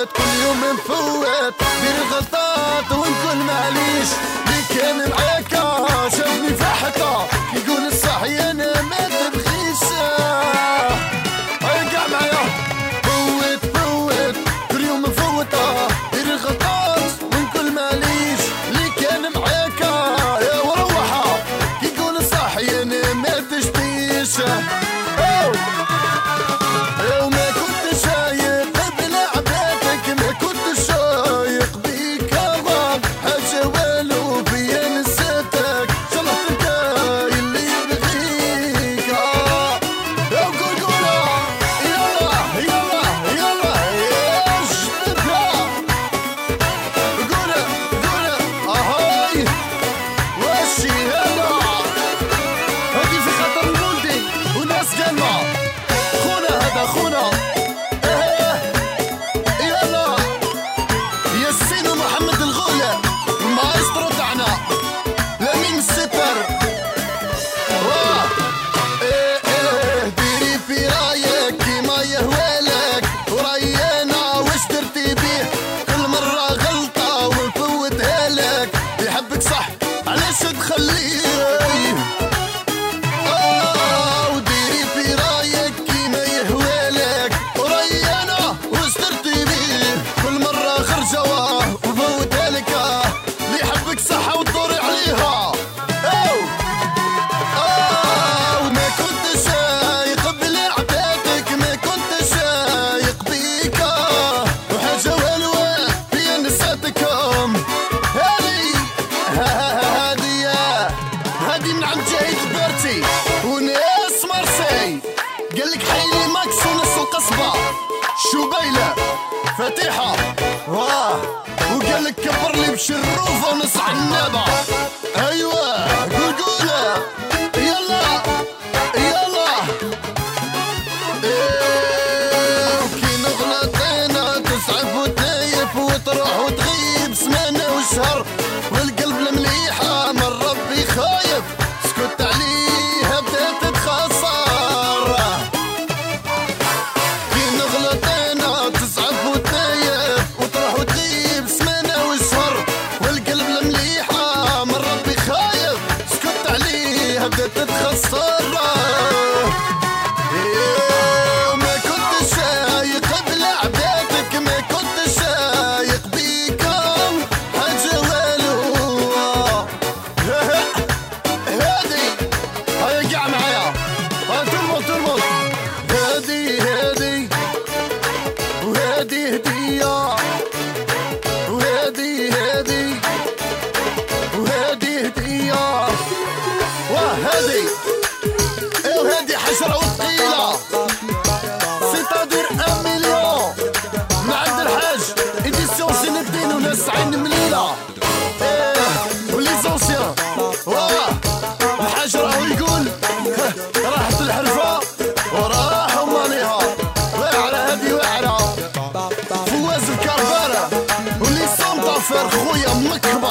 مفوت كل يوم مفوت دير غلطات ونقول معليش اللي كان معاكا شافني في حطة يقول الصحي انا ما تبغيش هاي كاع معايا فوت كل يوم مفوتة دير غلطات ونقول معليش اللي كان معاكا يا وروحة يقول الصحي انا ما تشتيش خونا يلا يا السينو محمد الغولة المايسترو تاعنا لمين السيبر ديري في رايك كيما يهوالك وريانا واش درتي بيه كل مرة غلطة ونفوتها لك يحبك صح علاش تخليه وناس مرسي قالك حيلي ماكس ونص القصبة شبيلة فتيحة وقالك كبر لي بشروفة ونص عنابة ايوه قولة يلا وكي نغلط انا تسعف وتنايف وتروح وتغيب سمانة وشهر والقلب المليحة من ربي خايف سكت عليها بدات تتخسر كي نغلط انا تسعف وتنايف وتروح وتغيب سمانة وشهر والقلب المليحة من ربي خايف سكت عليها بدات تتخسر وما كنت شايق بلعباتك ما كنت شايق بيكم حاجة والو هادي هيا قاع معايا ترمط هادي وهادي هدية وهادي هدية وهادي حشرة وثقيلة سيتادير 1 مليون مع عبد الحاج إديسيون زين الدين وناس عين مليلة وليزونسيان الحاج راهو يقول راحت الحرفة وراحوا مانيها واعرة هادي واعرة فواز الكربارة ولي سانطافير خويا مكبر